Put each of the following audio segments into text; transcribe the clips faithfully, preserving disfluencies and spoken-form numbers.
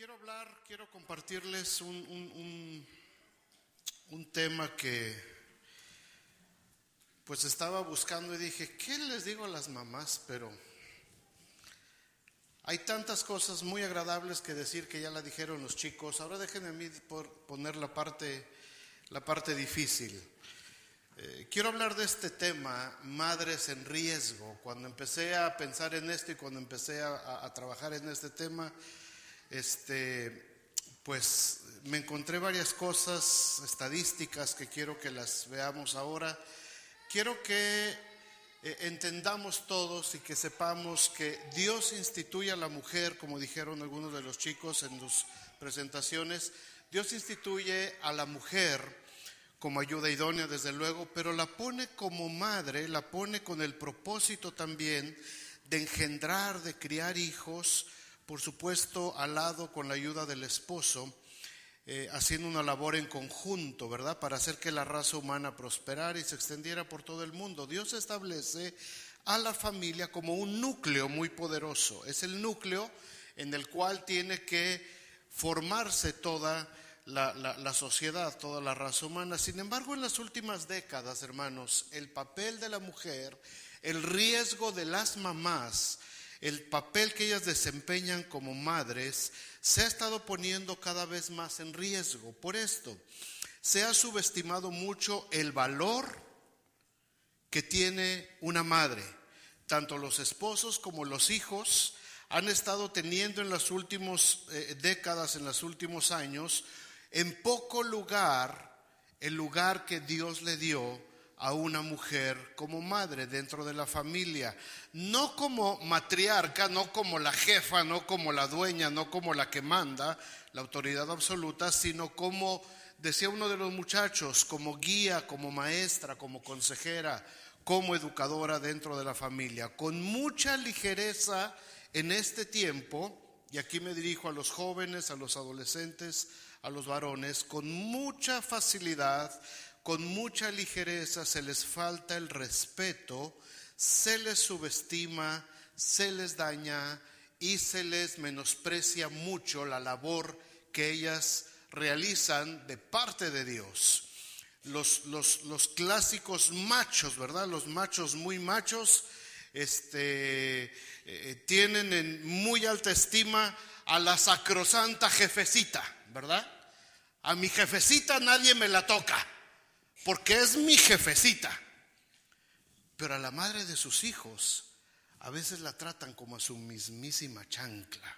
quiero hablar, quiero compartirles un, un, un, un tema que pues estaba buscando y dije, ¿qué les digo a las mamás? Pero hay tantas cosas muy agradables que decir que ya la dijeron los chicos. Ahora déjenme a mí por poner la parte, la parte difícil. Eh, quiero hablar de este tema, madres en riesgo. Cuando empecé a pensar en esto y cuando empecé a, a trabajar en este tema, este, pues me encontré varias cosas, estadísticas que quiero que las veamos ahora. Quiero que eh, entendamos todos y que sepamos que Dios instituye a la mujer, como dijeron algunos de los chicos en sus presentaciones. Dios instituye a la mujer como ayuda idónea, desde luego, pero la pone como madre, la pone con el propósito también de engendrar, de criar hijos, por supuesto al lado con la ayuda del esposo, eh, haciendo una labor en conjunto, ¿verdad? Para hacer que la raza humana prosperara y se extendiera por todo el mundo. Dios establece a la familia como un núcleo muy poderoso. Es el núcleo en el cual tiene que formarse toda La, la, la sociedad, toda la raza humana. Sin embargo, en las últimas décadas, hermanos, el papel de la mujer, el riesgo de las mamás, el papel que ellas desempeñan como madres, se ha estado poniendo cada vez más en riesgo. Por esto, se ha subestimado mucho el valor que tiene una madre. Tanto los esposos como los hijos han estado teniendo en las últimas eh, décadas, en los últimos años, en poco lugar, el lugar que Dios le dio a una mujer como madre dentro de la familia. No como matriarca, no como la jefa, no como la dueña, no como la que manda, la autoridad absoluta, sino como, decía uno de los muchachos, como guía, como maestra, como consejera, como educadora dentro de la familia. Con mucha ligereza en este tiempo, y aquí me dirijo a los jóvenes, a los adolescentes, a los varones, con mucha facilidad, con mucha ligereza se les falta el respeto, se les subestima, se les daña y se les menosprecia mucho la labor que ellas realizan de parte de Dios. Los, los, los clásicos machos, ¿verdad? Los machos muy machos este, eh, tienen en muy alta estima a la sacrosanta jefecita, ¿verdad? A mi jefecita nadie me la toca, porque es mi jefecita. Pero a la madre de sus hijos a veces la tratan como a su mismísima chancla.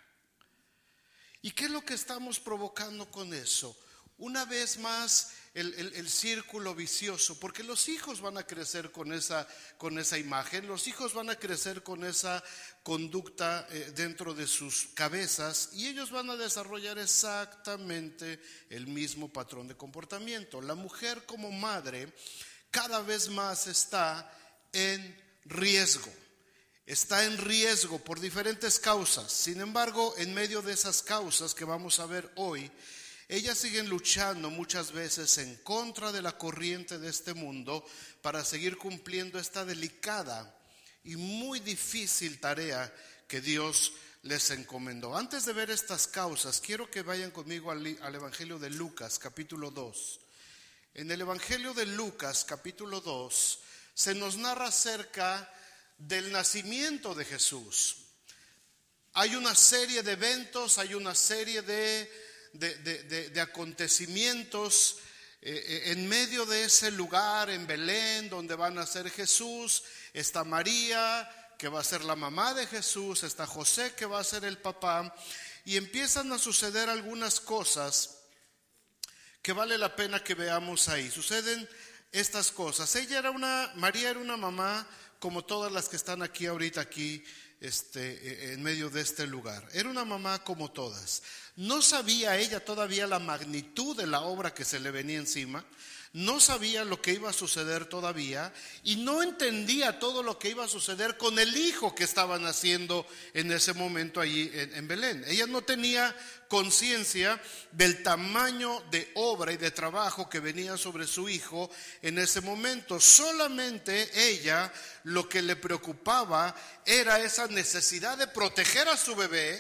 ¿Y qué es lo que estamos provocando con eso? Una vez más el, el, el círculo vicioso, porque los hijos van a crecer con esa, con esa imagen, los hijos van a crecer con esa conducta eh, dentro de sus cabezas y ellos van a desarrollar exactamente el mismo patrón de comportamiento. La mujer como madre cada vez más está en riesgo, está en riesgo por diferentes causas. Sin embargo, en medio de esas causas que vamos a ver hoy, ellas siguen luchando muchas veces en contra de la corriente de este mundo para seguir cumpliendo esta delicada y muy difícil tarea que Dios les encomendó. Antes de ver estas causas, quiero que vayan conmigo al, al Evangelio de Lucas, capítulo dos. En el Evangelio de Lucas, capítulo dos, se nos narra acerca del nacimiento de Jesús. Hay una serie de eventos, hay una serie de De, de, de, de acontecimientos eh, en medio de ese lugar en Belén donde va a nacer Jesús. Está María, que va a ser la mamá de Jesús, está José, que va a ser el papá, y empiezan a suceder algunas cosas que vale la pena que veamos ahí. Suceden estas cosas. Ella era una, María era una mamá como todas las que están aquí ahorita aquí este, en medio de este lugar. Era una mamá como todas. No sabía ella todavía la magnitud de la obra que se le venía encima, no sabía lo que iba a suceder todavía y no entendía todo lo que iba a suceder con el hijo que estaba naciendo en ese momento allí en, en Belén. Ella no tenía conciencia del tamaño de obra y de trabajo que venía sobre su hijo en ese momento. Solamente ella lo que le preocupaba era esa necesidad de proteger a su bebé,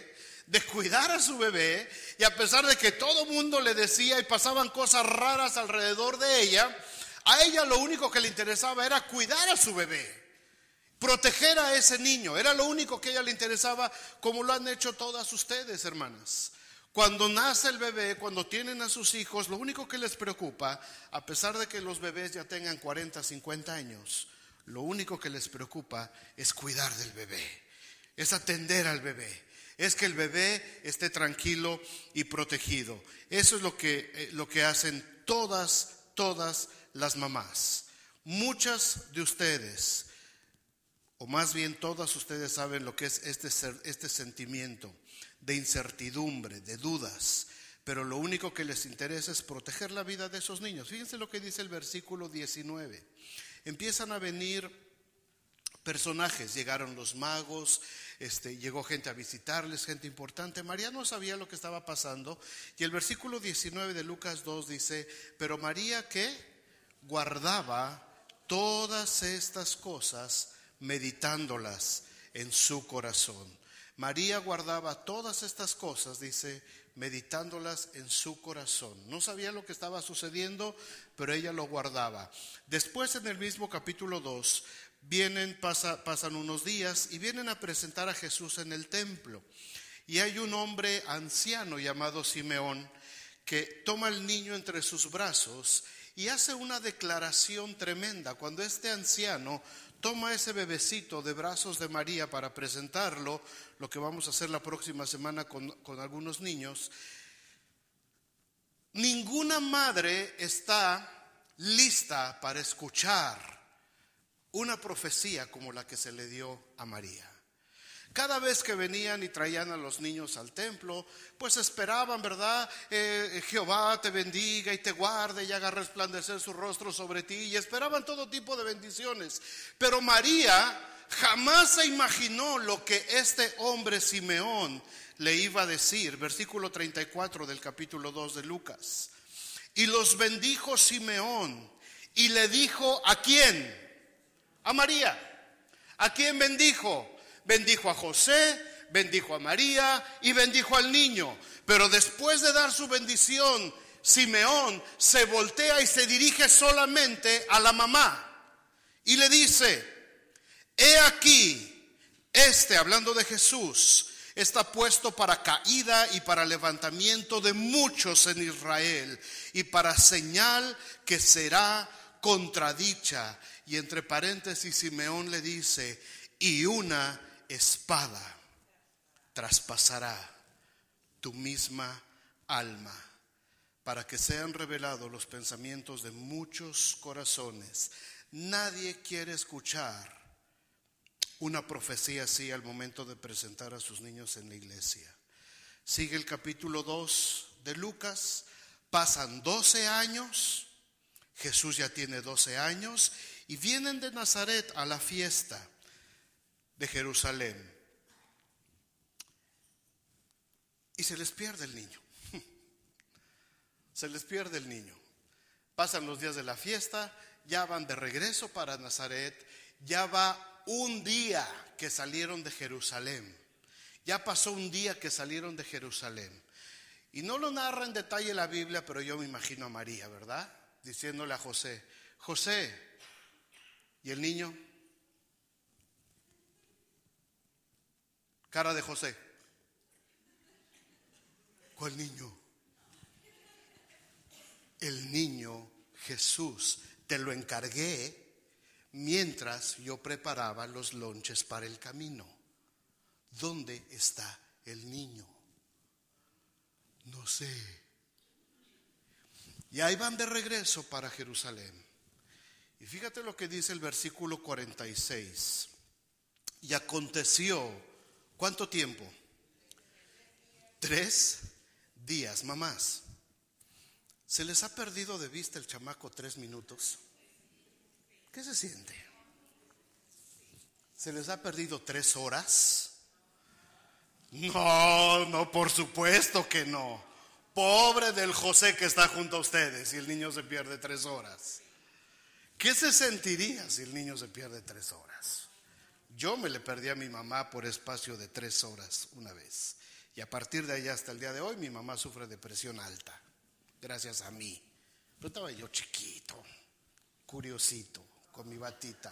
de cuidar a su bebé, y a pesar de que todo mundo le decía y pasaban cosas raras alrededor de ella, a ella lo único que le interesaba era cuidar a su bebé, proteger a ese niño. Era lo único que a ella le interesaba, como lo han hecho todas ustedes, hermanas. Cuando nace el bebé, cuando tienen a sus hijos, lo único que les preocupa, a pesar de que los bebés ya tengan cuarenta, cincuenta años, lo único que les preocupa es cuidar del bebé, es atender al bebé, es que el bebé esté tranquilo y protegido. Eso es lo que, eh, lo que hacen todas, todas las mamás. Muchas de ustedes, o más bien todas ustedes, saben lo que es este, este sentimiento de incertidumbre, de dudas, pero lo único que les interesa es proteger la vida de esos niños. Fíjense lo que dice el versículo diecinueve. Empiezan a venir personajes, llegaron los magos, este, llegó gente a visitarles, gente importante. María no sabía lo que estaba pasando, y el versículo diecinueve de Lucas dos dice: pero María, ¿qué? Guardaba todas estas cosas, meditándolas en su corazón. María guardaba todas estas cosas, dice, meditándolas en su corazón. No sabía lo que estaba sucediendo, pero ella lo guardaba. Después, en el mismo capítulo dos, vienen, pasa, pasan unos días y vienen a presentar a Jesús en el templo. Y hay un hombre anciano llamado Simeón que toma al niño entre sus brazos y hace una declaración tremenda. Cuando este anciano toma ese bebecito de brazos de María para presentarlo, lo que vamos a hacer la próxima semana con, con algunos niños, ninguna madre está lista para escuchar una profecía como la que se le dio a María. Cada vez que venían y traían a los niños al templo, pues esperaban, ¿verdad? Eh, Jehová te bendiga y te guarde y haga resplandecer su rostro sobre ti, y esperaban todo tipo de bendiciones. Pero María jamás se imaginó lo que este hombre Simeón le iba a decir. Versículo treinta y cuatro del capítulo dos de Lucas. Y los bendijo Simeón y le dijo: ¿a quién? A María. ¿A quién bendijo? Bendijo a José, bendijo a María y bendijo al niño. Pero después de dar su bendición, Simeón se voltea y se dirige solamente a la mamá y le dice: he aquí, este, hablando de Jesús, está puesto para caída y para levantamiento de muchos en Israel, y para señal que será contradicha. Y entre paréntesis, Simeón le dice: y una espada traspasará tu misma alma, para que sean revelados los pensamientos de muchos corazones. Nadie quiere escuchar una profecía así al momento de presentar a sus niños en la iglesia. Sigue el capítulo dos de Lucas. Pasan doce años, Jesús ya tiene doce años, y vienen de Nazaret a la fiesta de Jerusalén, y se les pierde el niño. Se les pierde el niño. Pasan los días de la fiesta, ya van de regreso para Nazaret, ya va un día que salieron de Jerusalén, ya pasó un día que salieron de Jerusalén. Y no lo narra en detalle la Biblia, pero yo me imagino a María, ¿verdad? Diciéndole a José: José, ¿y el niño? Cara de José: ¿cuál niño? El niño Jesús, te lo encargué mientras yo preparaba los lonches para el camino. ¿Dónde está el niño? No sé. Y ahí van de regreso para Jerusalén. Y fíjate lo que dice el versículo cuarenta y seis. Y aconteció, ¿cuánto tiempo? Tres días. Mamás, ¿se les ha perdido de vista el chamaco tres minutos? ¿Qué se siente? ¿Se les ha perdido tres horas? No, no, por supuesto que no. Pobre del José que está junto a ustedes si el niño se pierde tres horas. ¿Qué se sentiría si el niño se pierde tres horas? Yo me le perdí a mi mamá por espacio de tres horas una vez, Y a partir de allá hasta el día de hoy mi mamá sufre de presión alta, gracias a mí. Pero estaba yo chiquito, curiosito, con mi batita.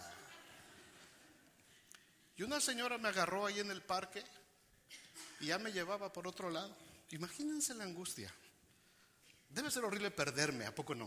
Y una señora me agarró ahí en el parque y ya me llevaba por otro lado. Imagínense la angustia. Debe ser horrible perderme, ¿a poco no?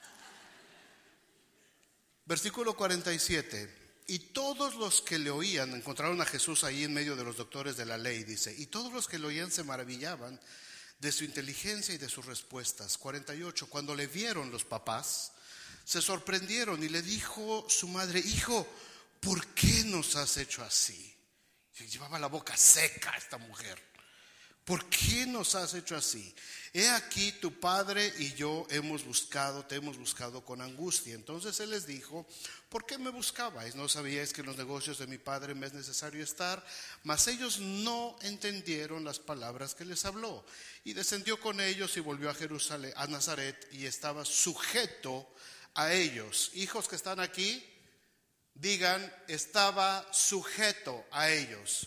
Versículo cuarenta y siete. Y todos los que le oían, encontraron a Jesús ahí en medio de los doctores de la ley, dice, y todos los que le oían se maravillaban de su inteligencia y de sus respuestas. cuarenta y ocho. Cuando le vieron los papás, se sorprendieron y le dijo su madre, hijo, ¿por qué nos has hecho así? Y llevaba la boca seca esta mujer. ¿Por qué nos has hecho así? He aquí tu padre y yo hemos buscado, te hemos buscado con angustia. Entonces él les dijo, ¿por qué me buscabais? ¿No sabíais que en los negocios de mi padre me es necesario estar? Mas ellos no entendieron las palabras que les habló. Y descendió con ellos y volvió a Jerusalén, a Nazaret, y estaba sujeto a ellos. Hijos que están aquí, digan, estaba sujeto a ellos.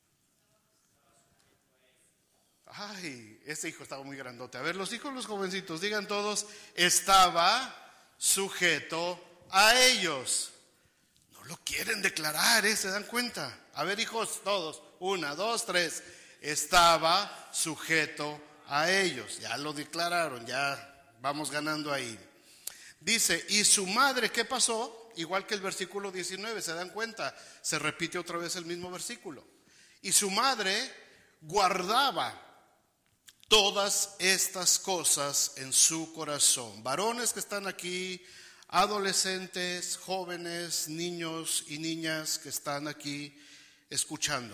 Ay, ese hijo estaba muy grandote. A ver, los hijos, los jovencitos, digan todos, estaba sujeto a ellos. No lo quieren declarar, ¿eh? ¿Se dan cuenta? A ver, hijos, todos, una, dos, tres. Estaba sujeto a ellos. Ya lo declararon, ya vamos ganando ahí. Dice, y su madre, ¿qué pasó? Igual que el versículo diecinueve, ¿se dan cuenta? Se repite otra vez el mismo versículo. Y su madre guardaba todas estas cosas en su corazón. Varones que están aquí, adolescentes, jóvenes, niños y niñas que están aquí escuchando.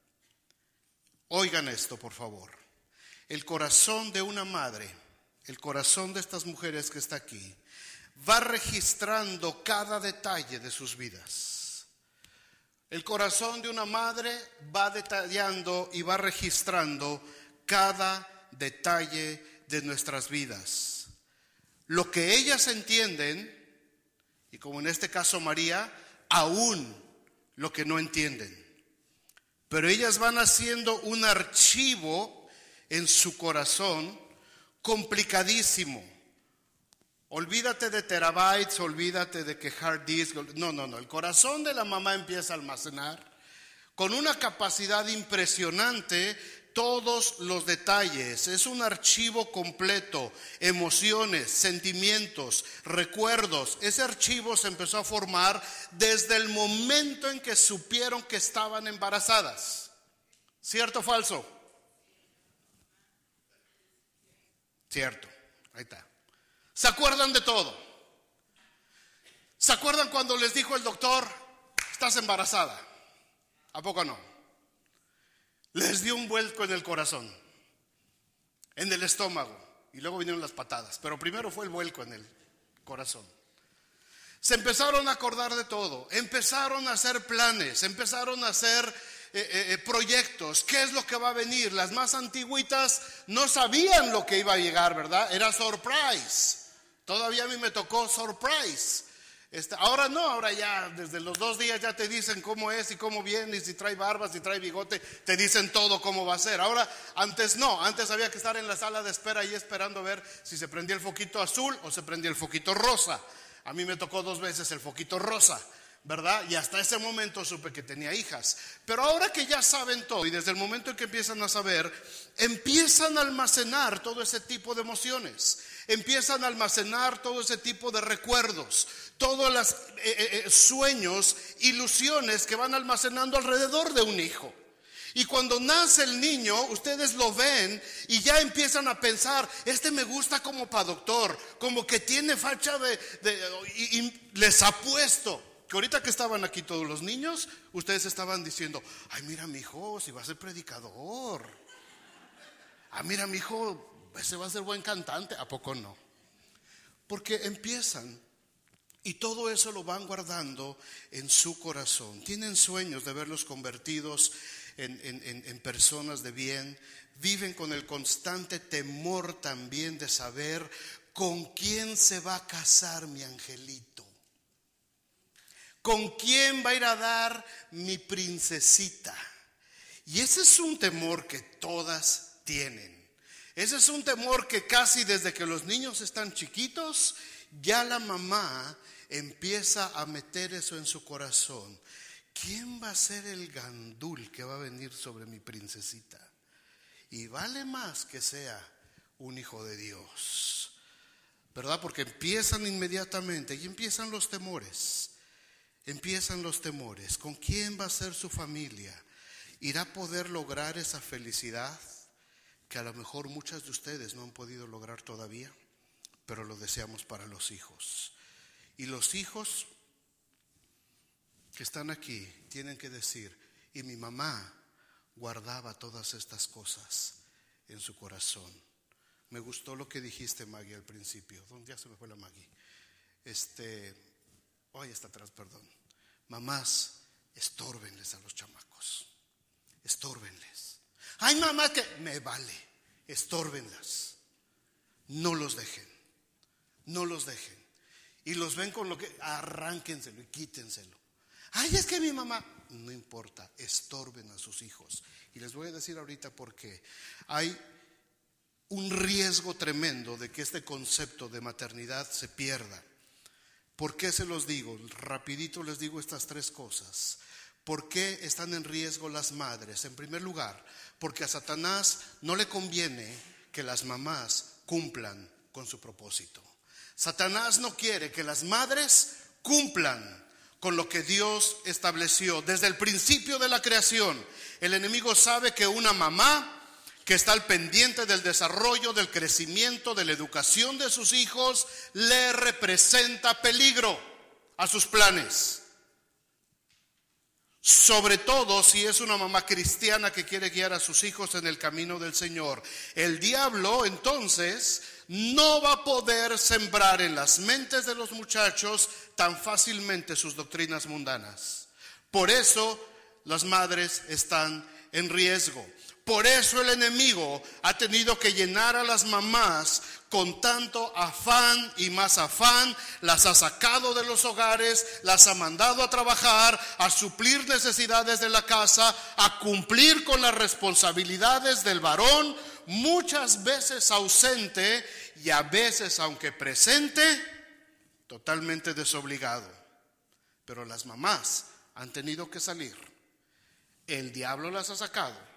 Oigan esto, por favor. El corazón de una madre, el corazón de estas mujeres que está aquí, va registrando cada detalle de sus vidas. El corazón de una madre va detallando y va registrando cada detalle de nuestras vidas. Lo que ellas entienden, y como en este caso María, aún lo que no entienden. Pero ellas van haciendo un archivo en su corazón complicadísimo. Olvídate de terabytes, olvídate de que hard disk, no, no, no. El corazón de la mamá empieza a almacenar con una capacidad impresionante todos los detalles. Es un archivo completo, emociones, sentimientos, recuerdos. Ese archivo se empezó a formar desde el momento en que supieron que estaban embarazadas. ¿Cierto o falso? Cierto, ahí está. ¿Se acuerdan de todo? ¿Se acuerdan cuando les dijo el doctor, estás embarazada? ¿A poco no? Les dio un vuelco en el corazón, en el estómago, y luego vinieron las patadas, pero primero fue el vuelco en el corazón. Se empezaron a acordar de todo, empezaron a hacer planes, empezaron a hacer eh, eh, proyectos. ¿Qué es lo que va a venir? Las más antiguitas no sabían lo que iba a llegar, ¿verdad? Era surprise. Todavía a mí me tocó surprise. Este, ahora no, ahora ya desde los dos días ya te dicen cómo es y cómo viene, y si trae barba, si trae bigote, te dicen todo cómo va a ser. Ahora, antes no, antes había que estar en la sala de espera ahí esperando ver si se prendía el foquito azul o se prendía el foquito rosa. A mí me tocó dos veces el foquito rosa, ¿verdad? Y hasta ese momento supe que tenía hijas. Pero ahora que ya saben todo, y desde el momento en que empiezan a saber, empiezan a almacenar todo ese tipo de emociones. Empiezan a almacenar todo ese tipo de recuerdos, todos los eh, eh, sueños, ilusiones que van almacenando alrededor de un hijo. Y cuando nace el niño, ustedes lo ven y ya empiezan a pensar, este me gusta como para doctor, como que tiene facha de... de y, y les apuesto que ahorita que estaban aquí todos los niños, ustedes estaban diciendo, ay, mira mi hijo, si va a ser predicador. Ah, mira mi hijo, ese va a ser buen cantante. ¿A poco no? Porque empiezan y todo eso lo van guardando en su corazón. Tienen sueños de verlos convertidos en, en, en, en personas de bien. Viven con el constante temor también de saber con quién se va a casar mi angelito, con quién va a ir a dar mi princesita. Y ese es un temor que todas tienen. Ese es un temor que casi desde que los niños están chiquitos, ya la mamá empieza a meter eso en su corazón. ¿Quién va a ser el gandul que va a venir sobre mi princesita? Y vale más que sea un hijo de Dios, ¿verdad? Porque empiezan inmediatamente y empiezan los temores. Empiezan los temores. ¿Con quién va a ser su familia? ¿Irá a poder lograr esa felicidad que a lo mejor muchas de ustedes no han podido lograr todavía? Pero lo deseamos para los hijos. Y los hijos que están aquí tienen que decir: y mi mamá guardaba todas estas cosas en su corazón. Me gustó lo que dijiste, Maggie, al principio. ¿Dónde ya se me fue la Maggie? Este, oh, ahí está atrás, perdón. Mamás, estórbenles a los chamacos. Estórbenles. Ay, mamá, que me vale. Estórbenlas. No los dejen. No los dejen. Y los ven con lo que, arránquenselo y quítenselo. Ay, es que mi mamá, no importa, estorben a sus hijos. Y les voy a decir ahorita por qué. Hay un riesgo tremendo de que este concepto de maternidad se pierda. ¿Por qué se los digo? Rapidito les digo estas tres cosas. ¿Por qué están en riesgo las madres? En primer lugar, porque a Satanás no le conviene que las mamás cumplan con su propósito. Satanás no quiere que las madres cumplan con lo que Dios estableció desde el principio de la creación. El enemigo sabe que una mamá que está al pendiente del desarrollo, del crecimiento, de la educación de sus hijos, le representa peligro a sus planes. Sobre todo si es una mamá cristiana que quiere guiar a sus hijos en el camino del Señor. El diablo entonces no va a poder sembrar en las mentes de los muchachos tan fácilmente sus doctrinas mundanas. Por eso las madres están en riesgo. Por eso el enemigo ha tenido que llenar a las mamás con tanto afán y más afán. Las ha sacado de los hogares, las ha mandado a trabajar, a suplir necesidades de la casa, a cumplir con las responsabilidades del varón, muchas veces ausente y a veces, aunque presente, totalmente desobligado. Pero las mamás han tenido que salir. El diablo las ha sacado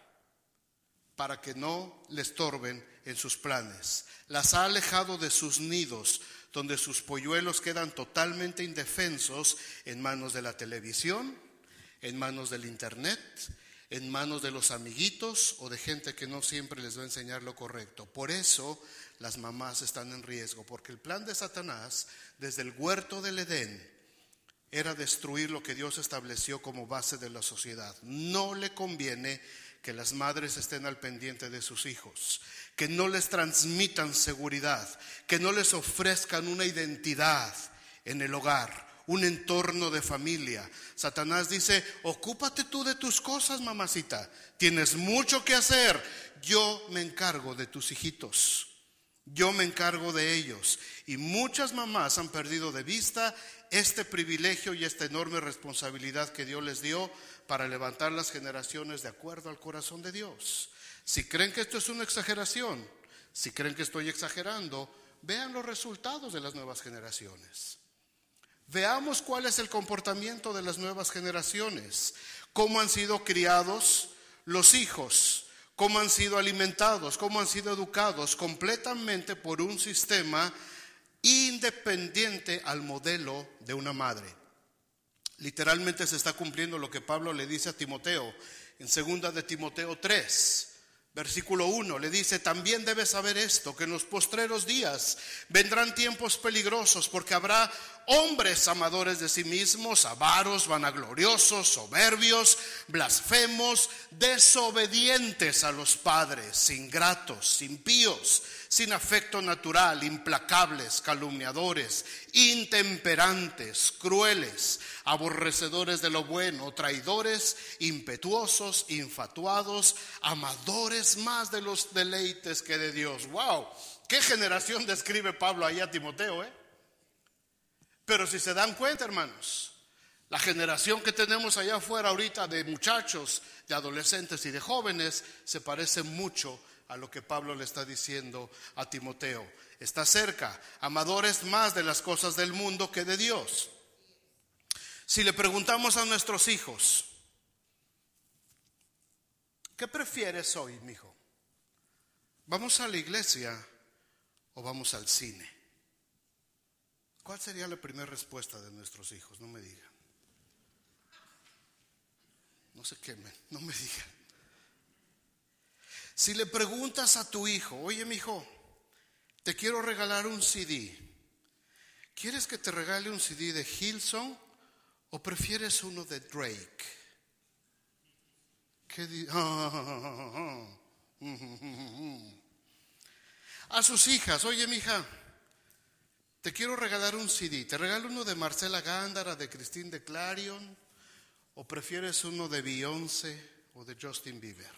para que no le estorben en sus planes. Las ha alejado de sus nidos, donde sus polluelos quedan totalmente indefensos en manos de la televisión, en manos del internet, en manos de los amiguitos o de gente que no siempre les va a enseñar lo correcto. Por eso las mamás están en riesgo, porque el plan de Satanás desde el huerto del Edén era destruir lo que Dios estableció como base de la sociedad. No le conviene que las madres estén al pendiente de sus hijos, que no les transmitan seguridad, que no les ofrezcan una identidad en el hogar, un entorno de familia. Satanás dice: ocúpate tú de tus cosas, mamacita, tienes mucho que hacer, yo me encargo de tus hijitos, yo me encargo de ellos. Y muchas mamás han perdido de vista este privilegio y esta enorme responsabilidad que Dios les dio para levantar las generaciones de acuerdo al corazón de Dios. Si creen que esto es una exageración, si creen que estoy exagerando, vean los resultados de las nuevas generaciones. Veamos cuál es el comportamiento de las nuevas generaciones, cómo han sido criados los hijos, cómo han sido alimentados, cómo han sido educados completamente por un sistema independiente al modelo de una madre. Literalmente se está cumpliendo lo que Pablo le dice a Timoteo en segunda de Timoteo tres, versículo uno. Le dice: también debes saber esto, que en los postreros días vendrán tiempos peligrosos, porque habrá hombres amadores de sí mismos, avaros, vanagloriosos, soberbios, blasfemos, desobedientes a los padres, ingratos, impíos, sin afecto natural, implacables, calumniadores, intemperantes, crueles, aborrecedores de lo bueno, traidores, impetuosos, infatuados, amadores más de los deleites que de Dios. ¡Wow! ¿Qué generación describe Pablo ahí a Timoteo, eh? Pero si se dan cuenta, hermanos, La generación que tenemos allá afuera ahorita de muchachos, de adolescentes y de jóvenes se parece mucho a lo que Pablo le está diciendo a Timoteo. Está cerca, amadores más de las cosas del mundo que de Dios. Si le preguntamos a nuestros hijos, ¿qué prefieres hoy, mijo? ¿Vamos a la iglesia o vamos al cine? ¿Cuál sería la primera respuesta de nuestros hijos? No me digan. No se quemen, no me digan. Si le preguntas a tu hijo, oye, mijo, te quiero regalar un C D. ¿Quieres que te regale un C D de Hillsong o prefieres uno de Drake? ¿Qué di- A sus hijas, oye, mija, te quiero regalar un C D. ¿Te regalo uno de Marcela Gándara, de Christine de Clarion? ¿O prefieres uno de Beyoncé o de Justin Bieber?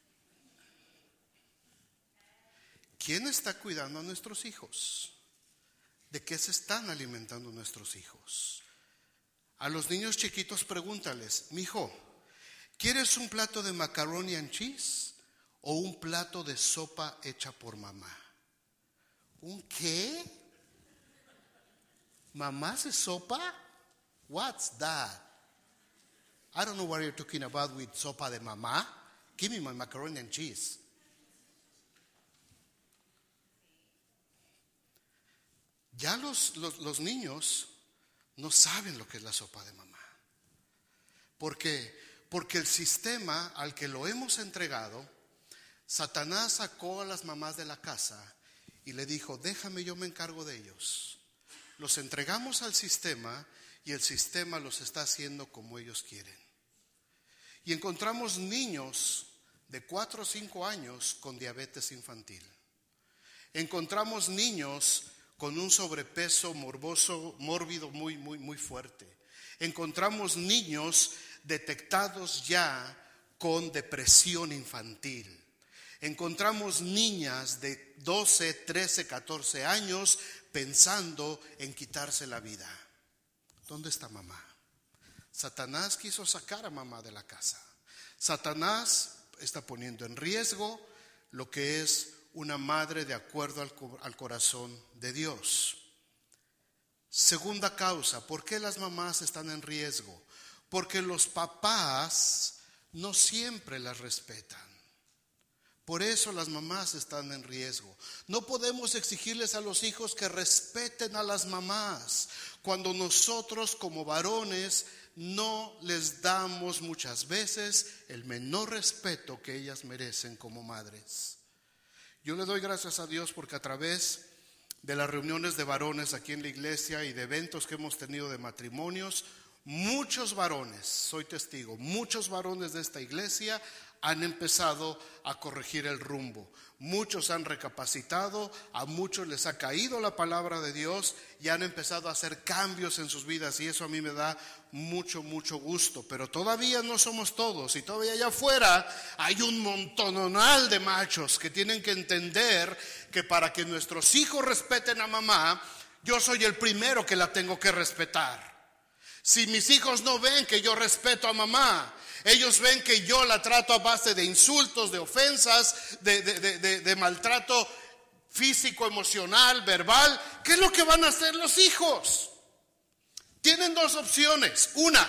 ¿Quién está cuidando a nuestros hijos? ¿De qué se están alimentando nuestros hijos? A los niños chiquitos pregúntales, mijo, ¿quieres un plato de macaroni and cheese o un plato de sopa hecha por mamá? ¿Un qué? ¿Mamá hace sopa? What's that? I don't know what you're talking about with sopa de mamá. Give me my macaroni and cheese. Ya los, los, los niños no saben lo que es la sopa de mamá. ¿Por qué? Porque el sistema al que lo hemos entregado, Satanás sacó a las mamás de la casa y le dijo, déjame, yo me encargo de ellos. Los entregamos al sistema y el sistema los está haciendo como ellos quieren. Y encontramos niños de cuatro o cinco años con diabetes infantil. Encontramos niños con un sobrepeso morboso, mórbido muy, muy, muy fuerte. Encontramos niños detectados ya con depresión infantil. Encontramos niñas de doce, trece, catorce años pensando en quitarse la vida. ¿Dónde está mamá? Satanás quiso sacar a mamá de la casa. Satanás está poniendo en riesgo lo que es una madre de acuerdo al, al corazón de Dios. Segunda causa, ¿por qué las mamás están en riesgo? Porque los papás no siempre las respetan. Por eso las mamás están en riesgo. No podemos exigirles a los hijos que respeten a las mamás cuando nosotros como varones no les damos muchas veces el menor respeto que ellas merecen como madres. Yo le doy gracias a Dios porque a través de las reuniones de varones aquí en la iglesia y de eventos que hemos tenido de matrimonios, muchos varones, soy testigo, muchos varones de esta iglesia han empezado a corregir el rumbo. Muchos han recapacitado, a muchos les ha caído la palabra de Dios y han empezado a hacer cambios en sus vidas, y eso a mí me da mucho, mucho gusto. Pero todavía no somos todos, y todavía allá afuera hay un montonal de machos que tienen que entender que para que nuestros hijos respeten a mamá, yo soy el primero que la tengo que respetar. Si mis hijos no ven que yo respeto a mamá, ellos ven que yo la trato a base de insultos, de ofensas, de, de, de, de, de maltrato físico, emocional, verbal. ¿Qué es lo que van a hacer los hijos? Tienen dos opciones. Una,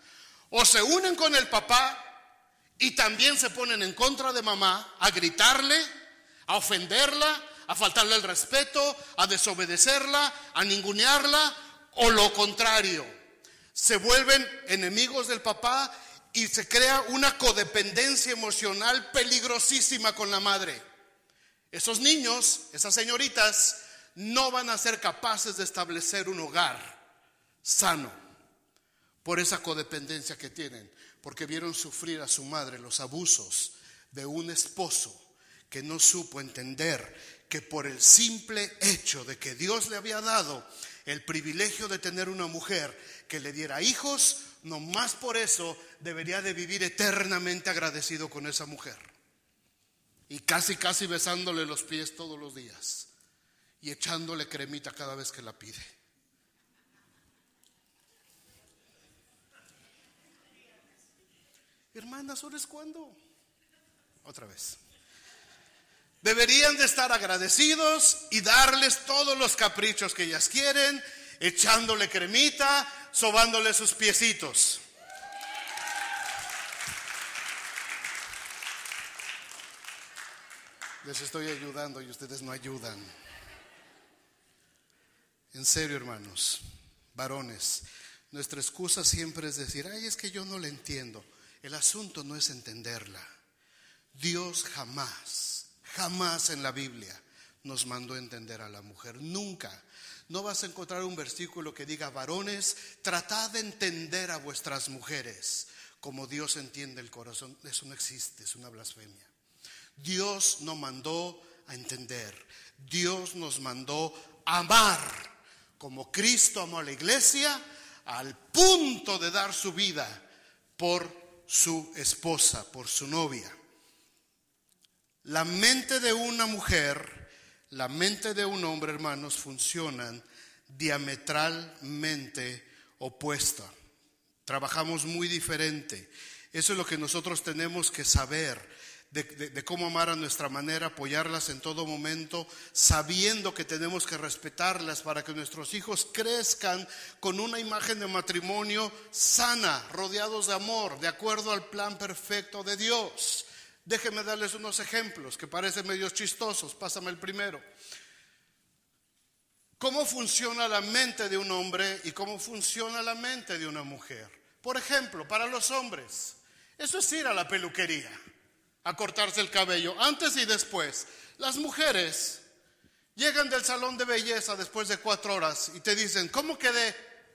o se unen con el papá y también se ponen en contra de mamá, a gritarle, a ofenderla, a faltarle el respeto, a desobedecerla, a ningunearla, o lo contrario, se vuelven enemigos del papá y se crea una codependencia emocional peligrosísima con la madre. Esos niños, esas señoritas, no van a ser capaces de establecer un hogar sano por esa codependencia que tienen, porque vieron sufrir a su madre los abusos de un esposo que no supo entender que por el simple hecho de que Dios le había dado el privilegio de tener una mujer que le diera hijos, no más por eso debería de vivir eternamente agradecido con esa mujer. Y casi casi besándole los pies todos los días y echándole cremita cada vez que la pide. Hermanas, ¿ahora es cuándo? Otra vez. Deberían de estar agradecidos y darles todos los caprichos que ellas quieren, echándole cremita, sobándole sus piecitos. Les estoy ayudando y ustedes no ayudan. En serio, hermanos, varones, nuestra excusa siempre es decir, ay, es que yo no la entiendo. El asunto no es entenderla. Dios jamás, jamás en la Biblia nos mandó a entender a la mujer. Nunca. No vas a encontrar un versículo que diga, varones, tratad de entender a vuestras mujeres como Dios entiende el corazón. Eso no existe, es una blasfemia. Dios nos mandó a entender. Dios nos mandó a amar como Cristo amó a la iglesia al punto de dar su vida por su esposa, por su novia. La mente de una mujer, la mente de un hombre, hermanos, funcionan diametralmente opuesta. Trabajamos muy diferente. Eso es lo que nosotros tenemos que saber. De, de, de cómo amar a nuestra manera, apoyarlas en todo momento, sabiendo que tenemos que respetarlas para que nuestros hijos crezcan con una imagen de matrimonio sana, rodeados de amor, de acuerdo al plan perfecto de Dios. Déjenme darles unos ejemplos que parecen medio chistosos. Pásame el primero. ¿Cómo funciona la mente de un hombre y cómo funciona la mente de una mujer? Por ejemplo, para los hombres, eso es ir a la peluquería a cortarse el cabello, antes y después. Las mujeres llegan del salón de belleza después de cuatro horas y te dicen, ¿cómo quedé?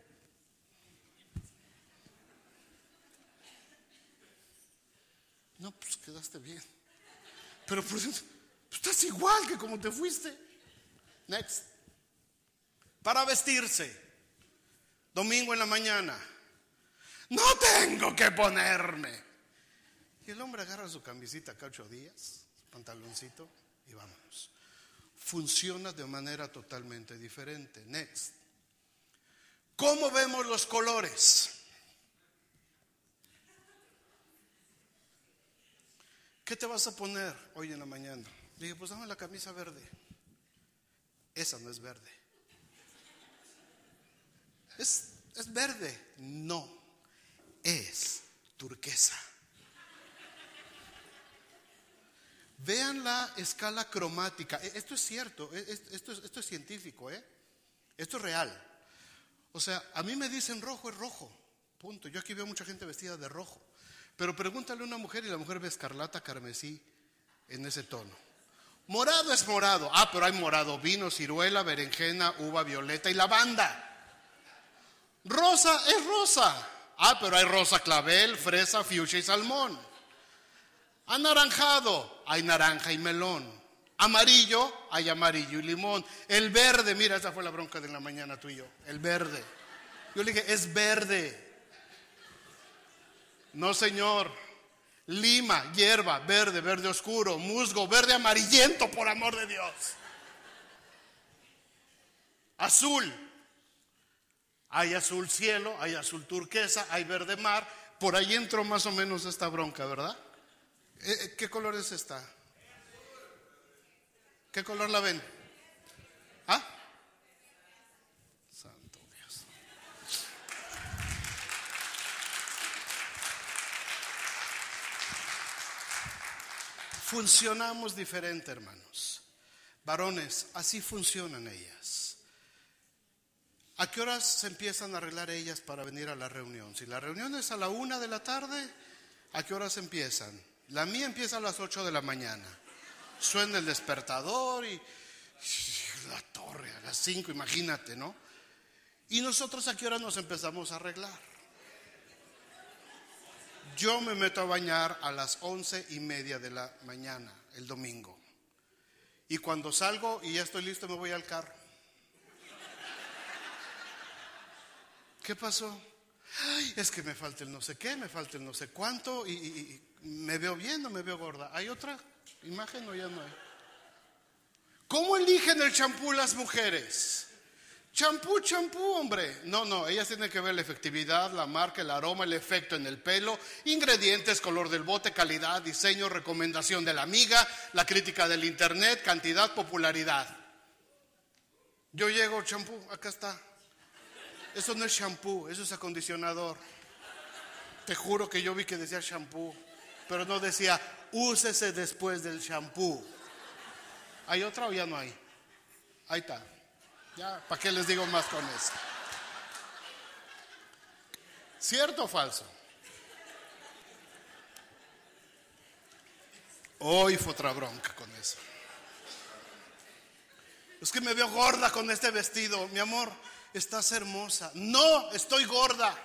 No, pues quedaste bien. Pero pues, pues estás igual que como te fuiste. Next. Para vestirse, domingo en la mañana, no tengo que ponerme. Y el hombre agarra su camisita cada ocho días, su pantaloncito y vámonos. Funciona de manera totalmente diferente. Next. ¿Cómo vemos los colores? ¿Qué te vas a poner hoy en la mañana? Le dije, pues dame la camisa verde. Esa no es verde. ¿Es, es verde? No, es turquesa. Vean la escala cromática. Esto es cierto, esto es, esto es científico, ¿eh? Esto es real. O sea, a mí me dicen rojo es rojo, punto. Yo aquí veo mucha gente vestida de rojo. Pero pregúntale a una mujer y la mujer ve escarlata, carmesí en ese tono. Morado es morado. Ah, pero hay morado, vino, ciruela, berenjena, uva, violeta y lavanda. Rosa es rosa. Ah, pero hay rosa clavel, fresa, fuchsia y salmón. Anaranjado, hay naranja y melón. Amarillo, hay amarillo y limón. El verde, mira, esa fue la bronca de la mañana tú y yo. El verde. Yo le dije, es verde. No, señor. Lima, hierba, verde, verde oscuro. Musgo, verde amarillento, por amor de Dios. Azul. Hay azul cielo, hay azul turquesa, hay verde mar. Por ahí entró más o menos esta bronca, ¿verdad? ¿Qué color es esta? ¿Qué color la ven? ¿Ah? Santo Dios. Funcionamos diferente, hermanos. Varones, así funcionan ellas. ¿A qué horas se empiezan a arreglar ellas para venir a la reunión? Si la reunión es a la una de la tarde, ¿a qué horas empiezan? La mía empieza a las ocho de la mañana. Suena el despertador y la torre a las cinco, imagínate, ¿no? Y nosotros ¿a qué hora nos empezamos a arreglar? Yo me meto a bañar a las once y media de la mañana, el domingo. Y cuando salgo y ya estoy listo, me voy al carro. ¿Qué pasó? Ay, es que me falta el no sé qué, me falta el no sé cuánto y, y, y me veo bien o me veo gorda. ¿Hay otra imagen o ya no hay? ¿Cómo eligen el champú las mujeres? Champú, champú, hombre. No, no, ellas tienen que ver la efectividad, la marca, el aroma, el efecto en el pelo, ingredientes, color del bote, calidad, diseño, recomendación de la amiga, la crítica del internet, cantidad, popularidad. Yo llego, champú, acá está. Eso no es champú, eso es acondicionador. Te juro que yo vi que decía champú, pero no decía úsese después del champú. ¿Hay otra o ya no hay? Ahí está. Ya, ¿para qué les digo más con eso? ¿Cierto o falso? Hoy fue otra bronca con eso. Es que me veo gorda con este vestido. Mi amor, estás hermosa. No, estoy gorda.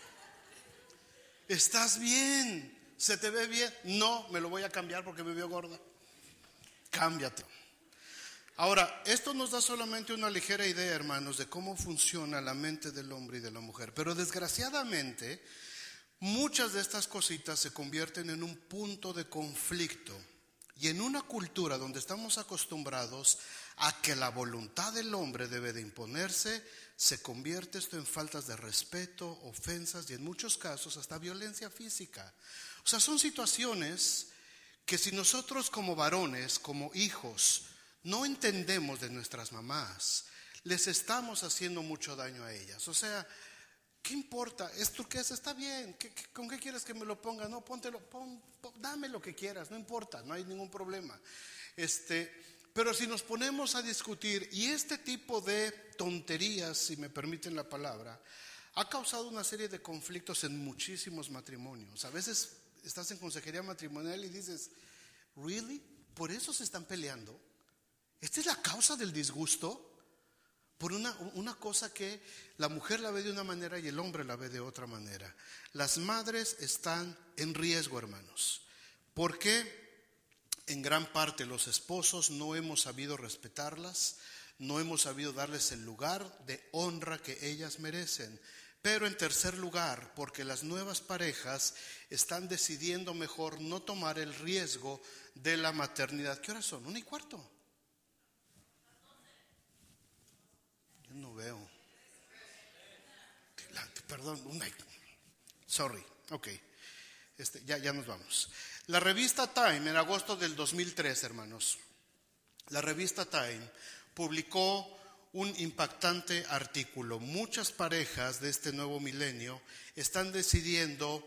Estás bien, se te ve bien. No, me lo voy a cambiar porque me veo gorda. Cámbiate. Ahora, esto nos da solamente una ligera idea, hermanos, de cómo funciona la mente del hombre y de la mujer. Pero desgraciadamente, muchas de estas cositas se convierten en un punto de conflicto. Y en una cultura donde estamos acostumbrados a que la voluntad del hombre debe de imponerse, se convierte esto en faltas de respeto, ofensas y en muchos casos hasta violencia física. O sea, son situaciones que si nosotros como varones, como hijos, no entendemos de nuestras mamás, les estamos haciendo mucho daño a ellas. O sea, ¿qué importa? ¿Esto qué es? Está bien. ¿Qué, qué, ¿Con qué quieres que me lo ponga? No, póntelo, pon, pon, dame lo que quieras, no importa, no hay ningún problema. Este, pero si nos ponemos a discutir, y este tipo de tonterías, si me permiten la palabra, ha causado una serie de conflictos en muchísimos matrimonios. A veces estás en consejería matrimonial y dices, ¿really? ¿Por eso se están peleando? ¿Esta es la causa del disgusto? Por una, una cosa que la mujer la ve de una manera y el hombre la ve de otra manera. Las madres están en riesgo, hermanos, porque en gran parte los esposos no hemos sabido respetarlas, no hemos sabido darles el lugar de honra que ellas merecen. Pero en tercer lugar, porque las nuevas parejas están decidiendo mejor no tomar el riesgo de la maternidad. ¿Qué horas son? ¿Una y cuarto? No veo. Perdón, una, sorry, ok. Este, ya, ya nos vamos. La revista Time, en agosto del dos mil tres, hermanos, la revista Time publicó un impactante artículo. Muchas parejas de este nuevo milenio están decidiendo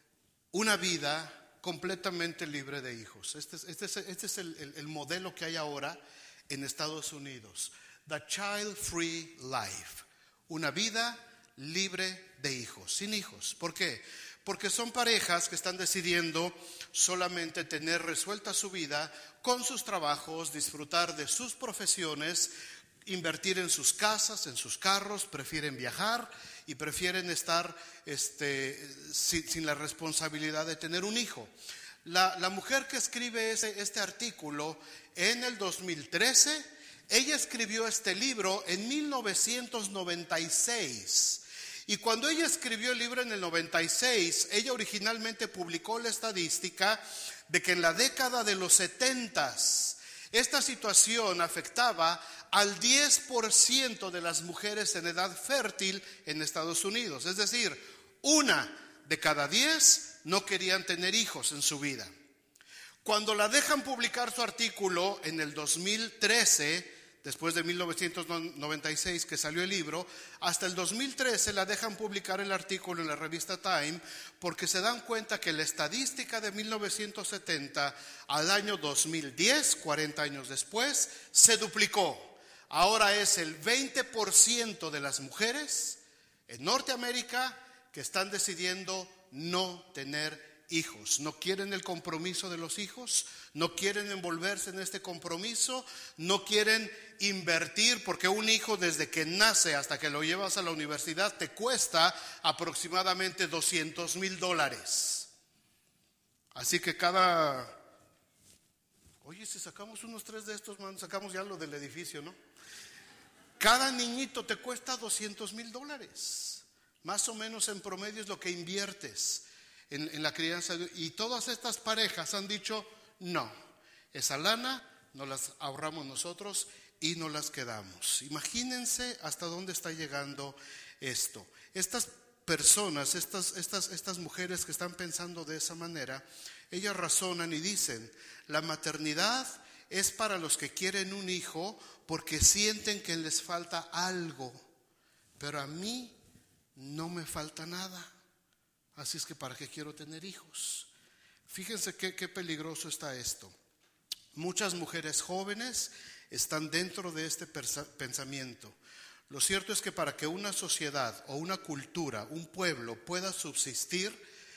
una vida completamente libre de hijos. Este es, este es, este es el, el, el modelo que hay ahora en Estados Unidos. The Child Free Life, una vida libre de hijos, sin hijos. ¿Por qué? Porque son parejas que están decidiendo solamente tener resuelta su vida con sus trabajos, disfrutar de sus profesiones, invertir en sus casas, en sus carros, prefieren viajar y prefieren estar este, sin, sin la responsabilidad de tener un hijo. La, la mujer que escribe ese, este artículo en el dos mil trece, ella escribió este libro en mil novecientos noventa y seis. Y cuando ella escribió el libro en el noventa y seis, ella originalmente publicó la estadística de que en la década de los setentas, esta situación afectaba al diez por ciento de las mujeres en edad fértil en Estados Unidos. Es decir, una de cada diez no querían tener hijos en su vida. Cuando la dejan publicar su artículo en el dos mil trece, después de mil novecientos noventa y seis que salió el libro, hasta el dos mil trece la dejan publicar el artículo en la revista Time, porque se dan cuenta que la estadística de mil novecientos setenta al año dos mil diez, cuarenta años después, se duplicó. Ahora es el veinte por ciento de las mujeres en Norteamérica que están decidiendo no tener hijos, no quieren el compromiso de los hijos, no quieren envolverse en este compromiso, no quieren invertir, porque un hijo desde que nace hasta que lo llevas a la universidad te cuesta aproximadamente doscientos mil dólares. Así que cada, oye, si sacamos unos tres de estos, man, sacamos ya lo del edificio, ¿no? Cada niñito te cuesta doscientos mil dólares, más o menos en promedio es lo que inviertes En, en la crianza. Y todas estas parejas han dicho, no, esa lana nos las ahorramos nosotros y nos las quedamos. Imagínense hasta dónde está llegando esto. Estas personas, estas, estas, estas mujeres que están pensando de esa manera, ellas razonan y dicen: la maternidad es para los que quieren un hijo porque sienten que les falta algo, pero a mí no me falta nada, así es que ¿para qué quiero tener hijos? Fíjense qué, qué peligroso está esto. Muchas mujeres jóvenes están dentro de este pensamiento. Lo cierto es que para que una sociedad o una cultura, un pueblo pueda subsistir,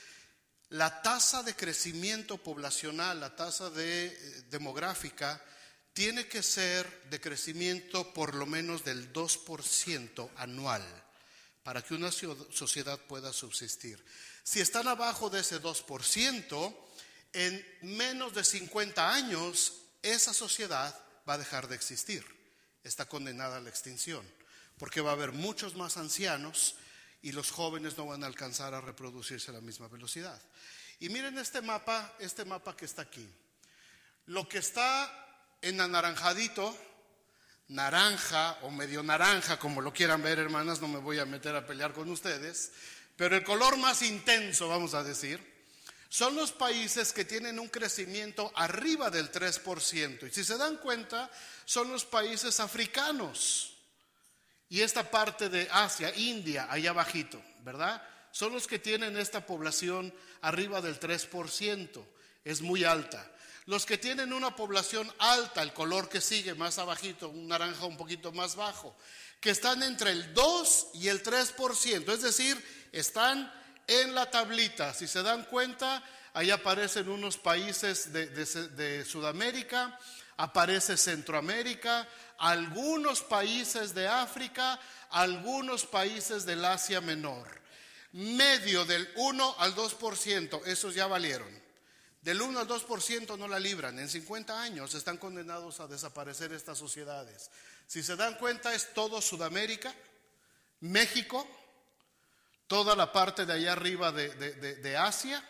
la tasa de crecimiento poblacional, la tasa de, eh, demográfica, tiene que ser de crecimiento por lo menos del dos por ciento anual para que una sociedad pueda subsistir. Si están abajo de ese dos por ciento, en menos de cincuenta años esa sociedad va a dejar de existir. Está condenada a la extinción, porque va a haber muchos más ancianos y los jóvenes no van a alcanzar a reproducirse a la misma velocidad. Y miren este mapa, este mapa que está aquí. Lo que está en anaranjadito, naranja o medio naranja, como lo quieran ver, hermanas, no me voy a meter a pelear con ustedes, pero el color más intenso, vamos a decir, son los países que tienen un crecimiento arriba del tres por ciento. Y si se dan cuenta, son los países africanos. Y esta parte de Asia, India, allá abajito, ¿verdad? Son los que tienen esta población arriba del tres por ciento. Es muy alta. Los que tienen una población alta, el color que sigue más abajito, un naranja un poquito más bajo, que están entre el dos y el tres por ciento, es decir, están en la tablita. Si se dan cuenta, ahí aparecen unos países de, de, de Sudamérica, aparece Centroamérica, algunos países de África, algunos países del Asia Menor. Medio del uno al dos por ciento, esos ya valieron. Del uno al dos por ciento no la libran. En cincuenta años están condenados a desaparecer estas sociedades. Si se dan cuenta, es todo Sudamérica, México, toda la parte de allá arriba de, de, de, de Asia,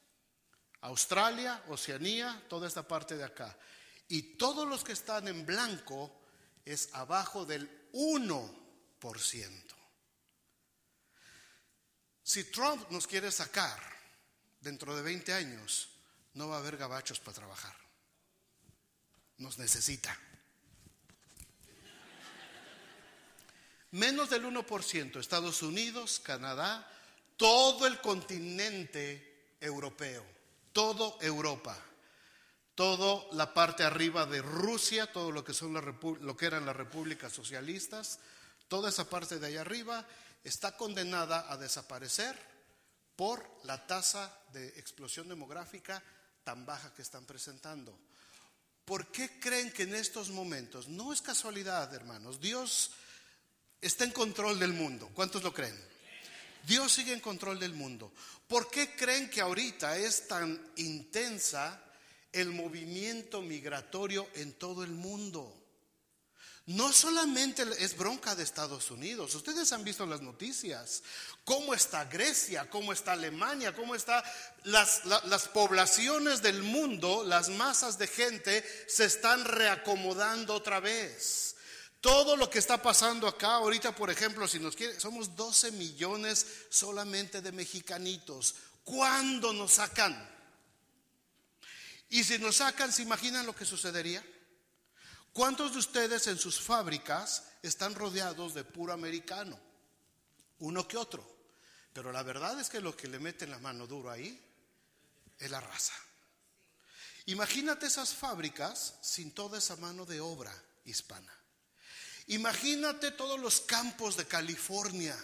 Australia, Oceanía, toda esta parte de acá. Y todos los que están en blanco es abajo del uno por ciento. Si Trump nos quiere sacar dentro de veinte años, no va a haber gabachos para trabajar. Nos necesita. Menos del uno por ciento, Estados Unidos, Canadá, todo el continente europeo, todo Europa, toda la parte arriba de Rusia, todo lo que son las repu- lo que eran las repúblicas socialistas, toda esa parte de allá arriba está condenada a desaparecer por la tasa de explosión demográfica tan baja que están presentando. ¿Por qué creen que en estos momentos, no es casualidad, hermanos, Dios está en control del mundo? ¿Cuántos lo creen? Dios sigue en control del mundo. ¿Por qué creen que ahorita es tan intensa el movimiento migratorio en todo el mundo? No solamente es bronca de Estados Unidos. Ustedes han visto las noticias. Cómo está Grecia, cómo está Alemania, cómo están las, la, las poblaciones del mundo, las masas de gente se están reacomodando otra vez. Todo lo que está pasando acá ahorita, por ejemplo, si nos quiere, somos doce millones solamente de mexicanitos. ¿Cuándo nos sacan? Y si nos sacan, ¿se imaginan lo que sucedería? ¿Cuántos de ustedes en sus fábricas están rodeados de puro americano? Uno que otro. Pero la verdad es que lo que le meten la mano duro ahí es la raza. Imagínate esas fábricas sin toda esa mano de obra hispana. Imagínate todos los campos de California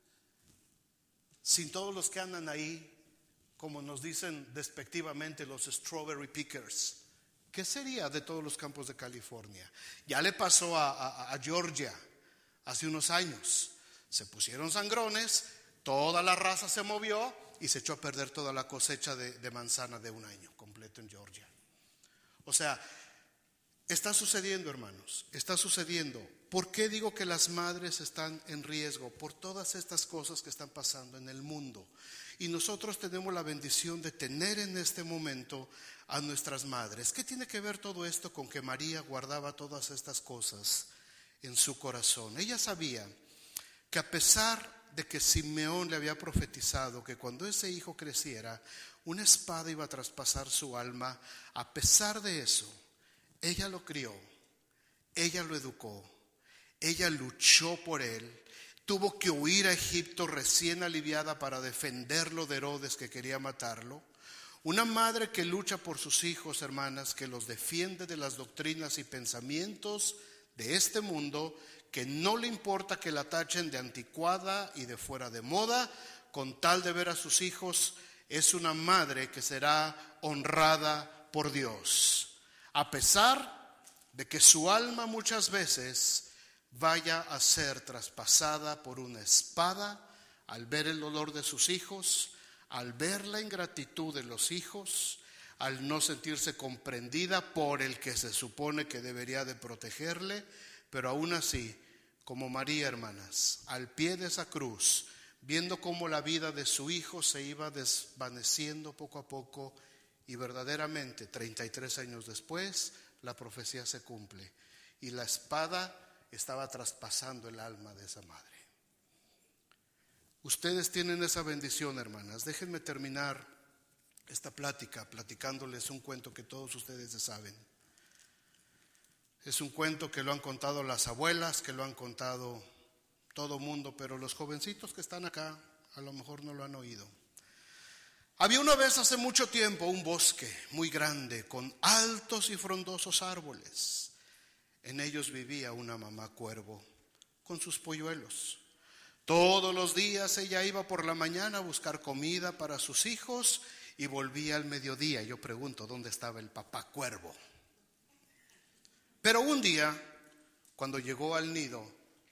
sin todos los que andan ahí, como nos dicen despectivamente, los strawberry pickers. ¿Qué sería de todos los campos de California? Ya le pasó a, a, a Georgia hace unos años. Se pusieron sangrones, toda la raza se movió y se echó a perder toda la cosecha de, de manzana de un año completo en Georgia. O sea, está sucediendo, hermanos, está sucediendo. ¿Por qué digo que las madres están en riesgo? Por todas estas cosas que están pasando en el mundo. y nosotros tenemos la bendición de tener en este momento a nuestras madres. ¿Qué tiene que ver todo esto con que María guardaba todas estas cosas en su corazón? Ella sabía que a pesar de que Simeón le había profetizado que cuando ese hijo creciera, una espada iba a traspasar su alma, a pesar de eso, ella lo crió, ella lo educó, ella luchó por él, tuvo que huir a Egipto recién aliviada para defenderlo de Herodes que quería matarlo. Una madre que lucha por sus hijos, hermanas, que los defiende de las doctrinas y pensamientos de este mundo, que no le importa que la tachen de anticuada y de fuera de moda, con tal de ver a sus hijos, es una madre que será honrada por Dios, a pesar de que su alma muchas veces vaya a ser traspasada por una espada al ver el dolor de sus hijos, al ver la ingratitud de los hijos, al no sentirse comprendida por el que se supone que debería de protegerle, pero aún así, como María, hermanas, al pie de esa cruz, viendo cómo la vida de su hijo se iba desvaneciendo poco a poco, y verdaderamente treinta y tres años después la profecía se cumple y la espada estaba traspasando el alma de esa madre. Ustedes tienen esa bendición, hermanas. Déjenme terminar esta plática platicándoles un cuento que todos ustedes saben. Es un cuento que lo han contado las abuelas, que lo han contado todo mundo, pero los jovencitos que están acá a lo mejor no lo han oído. Había una vez hace mucho tiempo un bosque muy grande con altos y frondosos árboles. En ellos vivía una mamá cuervo con sus polluelos. Todos los días ella iba por la mañana a buscar comida para sus hijos y volvía al mediodía. Yo pregunto, ¿dónde estaba el papá cuervo? Pero un día, cuando llegó al nido,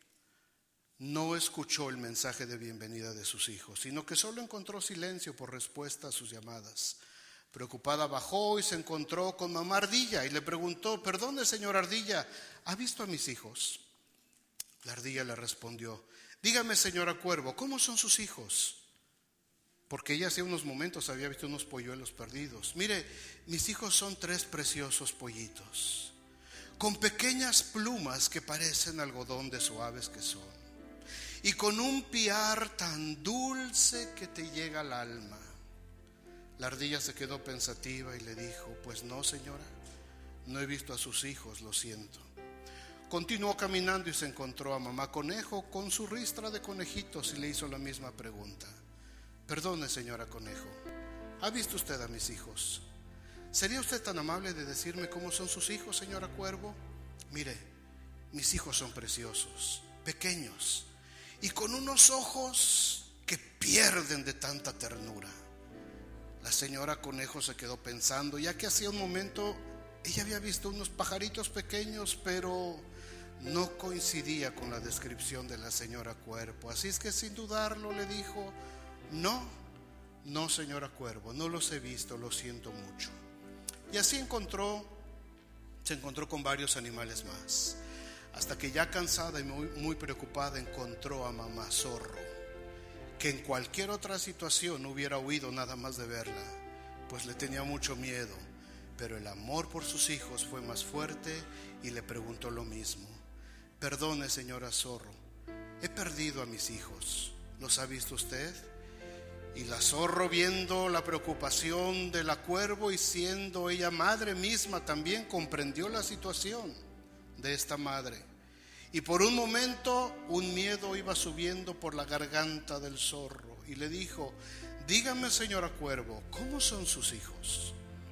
no escuchó el mensaje de bienvenida de sus hijos, sino que solo encontró silencio por respuesta a sus llamadas. Preocupada bajó y se encontró con mamá ardilla y le preguntó: perdone, señor ardilla, ¿ha visto a mis hijos? La ardilla le respondió: dígame, señora cuervo, ¿cómo son sus hijos? Porque ella hace unos momentos había visto unos polluelos perdidos. Mire, mis hijos son tres preciosos pollitos, con pequeñas plumas que parecen algodón de suaves que son, y con un piar tan dulce que te llega al alma. La ardilla se quedó pensativa y le dijo: pues no, señora, no he visto a sus hijos, lo siento. Continuó caminando y se encontró a mamá conejo con su ristra de conejitos y le hizo la misma pregunta: perdone, señora conejo, ¿ha visto usted a mis hijos? ¿Sería usted tan amable de decirme cómo son sus hijos, señora cuervo? Mire, mis hijos son preciosos, pequeños y con unos ojos que pierden de tanta ternura. La señora conejo se quedó pensando, ya que hacía un momento ella había visto unos pajaritos pequeños, pero no coincidía con la descripción de la señora cuervo. Así es que sin dudarlo le dijo: no, no, señora cuervo, no los he visto, lo siento mucho. Y así encontró, se encontró con varios animales más, hasta que ya cansada y muy, muy preocupada encontró a mamá zorro, que en cualquier otra situación hubiera huido nada más de verla, pues le tenía mucho miedo, pero el amor por sus hijos fue más fuerte y le preguntó lo mismo: perdone, señora zorro, he perdido a mis hijos, ¿los ha visto usted? Y la zorro, viendo la preocupación de la cuervo y siendo ella madre misma, también comprendió la situación de esta madre. Y por un momento un miedo iba subiendo por la garganta del zorro y le dijo: dígame, señora cuervo, ¿cómo son sus hijos?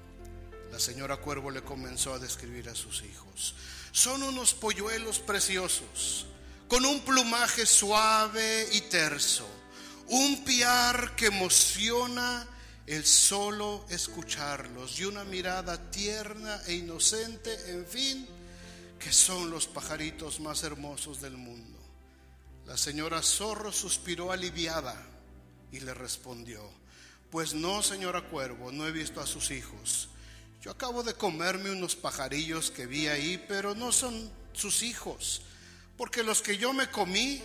La señora cuervo le comenzó a describir a sus hijos. Son unos polluelos preciosos, con un plumaje suave y terso, un piar que emociona el solo escucharlos y una mirada tierna e inocente, en fin, que son los pajaritos más hermosos del mundo. La señora zorro suspiró aliviada y le respondió: pues no, señora cuervo, no he visto a sus hijos. Yo acabo de comerme unos pajarillos que vi ahí, pero no son sus hijos, porque los que yo me comí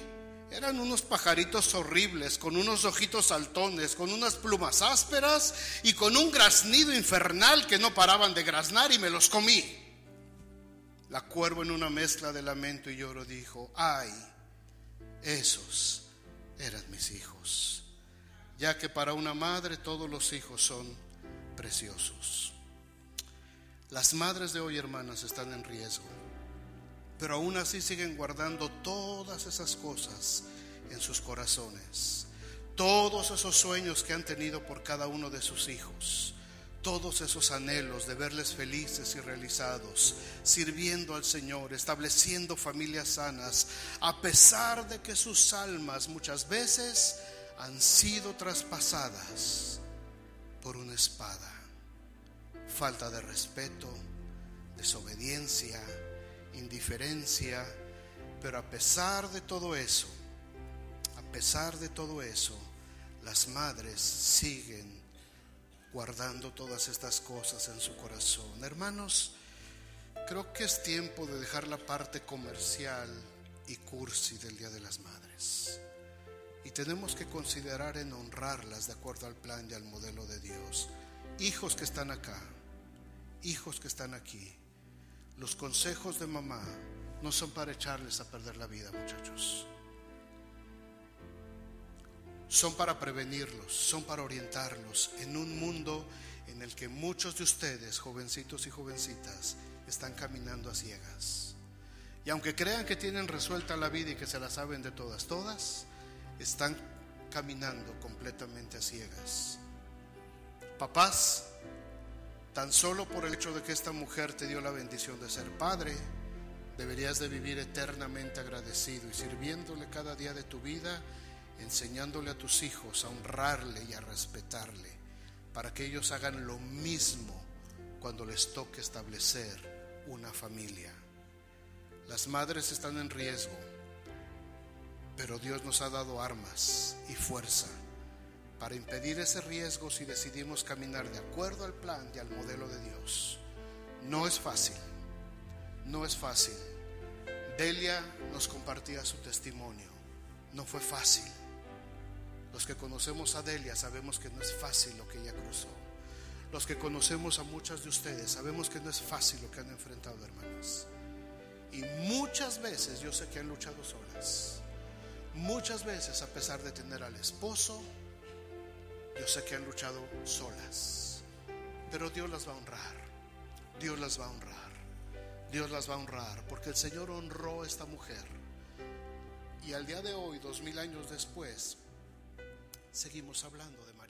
Eran unos pajaritos horribles, con unos ojitos saltones, con unas plumas ásperas y con un graznido infernal que no paraban de graznar, y me los comí. La cuervo, en una mezcla de lamento y lloro, dijo: ay, esos eran mis hijos, ya que para una madre todos los hijos son preciosos. Las madres de hoy, hermanas, están en riesgo, pero aún así siguen guardando todas esas cosas en sus corazones, todos esos sueños que han tenido por cada uno de sus hijos, todos esos anhelos de verles felices y realizados, sirviendo al Señor, estableciendo familias sanas, a pesar de que sus almas muchas veces han sido traspasadas por una espada. Falta de respeto, desobediencia, indiferencia, pero a pesar de todo eso, a pesar de todo eso, las madres siguen guardando todas estas cosas en su corazón. Hermanos, creo que es tiempo de dejar la parte comercial y cursi del Día de las Madres, y tenemos que considerar en honrarlas de acuerdo al plan y al modelo de Dios. Hijos que están acá, hijos que están aquí, los consejos de mamá no son para echarles a perder la vida, muchachos. Son para prevenirlos, son para orientarlos en un mundo en el que muchos de ustedes, jovencitos y jovencitas, están caminando a ciegas. Y aunque crean que tienen resuelta la vida y que se la saben de todas, todas, están caminando completamente a ciegas. Papás, tan solo por el hecho de que esta mujer te dio la bendición de ser padre, deberías de vivir eternamente agradecido y sirviéndole cada día de tu vida, enseñándole a tus hijos a honrarle y a respetarle, para que ellos hagan lo mismo cuando les toque establecer una familia. Las madres están en riesgo, pero Dios nos ha dado armas y fuerza para impedir ese riesgo si decidimos caminar de acuerdo al plan y al modelo de Dios. No es fácil, no es fácil. Delia nos compartía su testimonio. No fue fácil. Los que conocemos a Delia sabemos que no es fácil lo que ella cruzó. Los que conocemos a muchas de ustedes sabemos que no es fácil lo que han enfrentado, hermanas. Y muchas veces yo sé que han luchado solas. Muchas veces, a pesar de tener al esposo, yo sé que han luchado solas. Pero Dios las va a honrar. Dios las va a honrar. Dios las va a honrar, porque el Señor honró a esta mujer. Y al día de hoy, dos mil años después, seguimos hablando de